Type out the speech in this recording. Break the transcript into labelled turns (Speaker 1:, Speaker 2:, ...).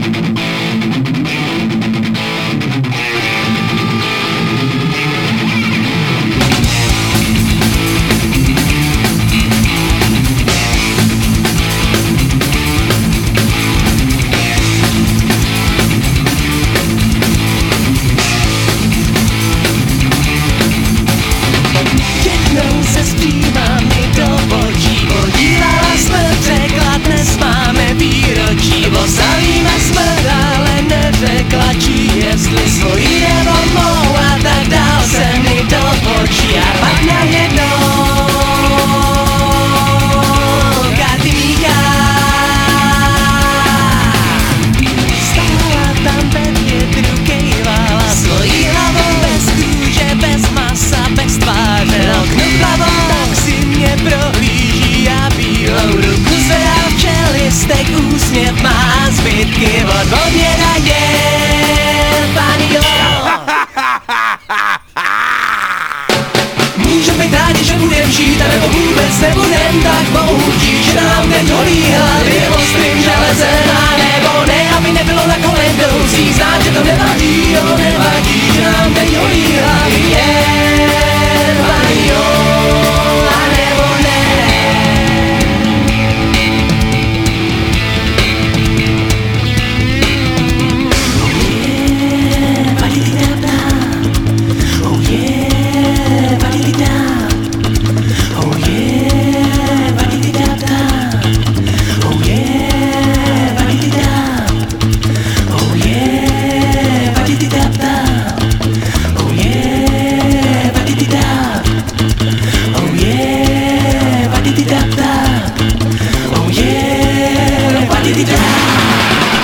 Speaker 1: Oslavíme smrt, ale neřekla ti, jestli svojí nebo mou, a tak dál se mi do očí a pak najednou karty míchá. Stála tam ve větru, kejvala svojí hlavou, bez kůže, bez masa, bez tváře, oknu hlavou, tak si mě prohlíží a bílou ruku zvedá v čelistech, úsměv má a zbytky od odměna je panio. Můžem být rádi, že budem žít, a nebo vůbec nebudem, tak bohudí, že nám teď holí hlavy ostrým železem, a nebo ne, aby nebylo na kolem jdoucí, znát, že to nevadí, jo, nevadí, že nám teď holí hlavy jen panio, a nebo ne. Oh yeah,